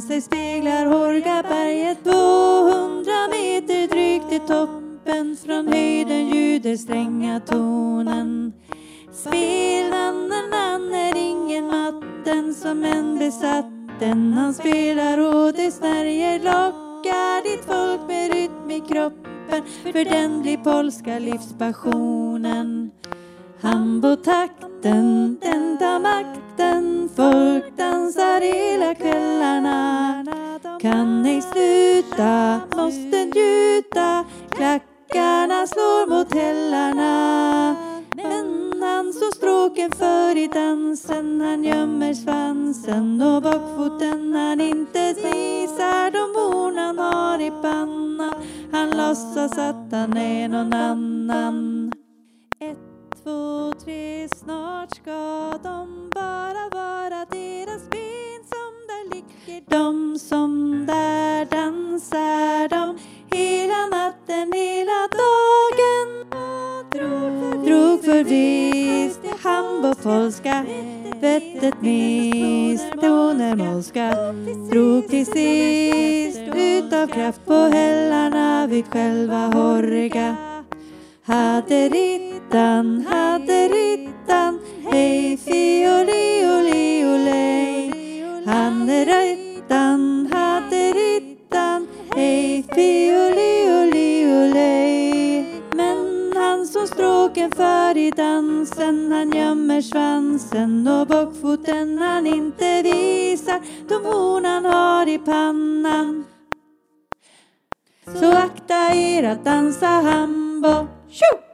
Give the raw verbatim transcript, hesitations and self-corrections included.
Framför sig speglar Hårgaberget, tvåhundra meter drygt i toppen. Från höjden ljuder stränga tonen. Spelanden är ingen matten, som en besatten. Han spelar och det snärjer, lockar ditt folk med rytm i kroppen. För den blir polska livspassionen. Hambo-takten, den tar makten. Folk dansar hela kvällarna. Kan ej sluta, måste njuta. Klackarna slår mot hällarna. Men han så stråken för i dansen, han gömmer svansen och bakfoten han inte visar de horn han har i pannan. Han låtsas att han är någon annan. Ett, två, tre, snart ska de bara vara deras ben som där ligger. De som där dansar de hela natten, hela dagen. Drog, drog för visst Hambo-polska, vettet mist, toner molska. Drog till sist utav kraft på hällarna vid själva Hårga. Hade rittan, hade rittan, hej fioli, oli, olej. Hade rittan, hade rittan, hej fioli, oli, olej. Men han som stråken för i dansen, han gömmer svansen och bakfoten han inte visar de horn han har i pannan. Så akta er att dansa hambo. Tjo!